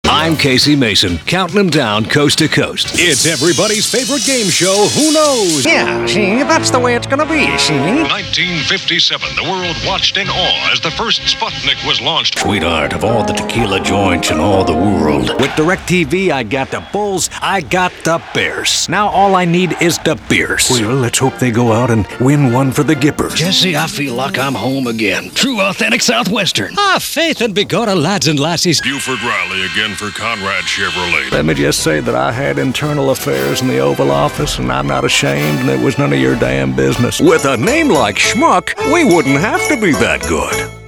I'm Casey Mason, counting them down coast to coast. It's everybody's favorite game show, Who Knows? Yeah, see, that's the way it's gonna be, see? 1957, the world watched in awe as the first Sputnik was launched. Sweetheart, of all the tequila joints in all the world, with DirecTV, I got the Bulls, I got the Bears. Now all I need is the Bears. Well, let's hope they go out and win one for the Gippers. Jesse, I feel like I'm home again. True, authentic Southwestern. Faith and Bigorra, lads and lassies. Buford Riley again for Conrad Chevrolet. Let me just say that I had internal affairs in the Oval Office, and I'm not ashamed, and it was none of your damn business. With a name like Schmuck, we wouldn't have to be that good.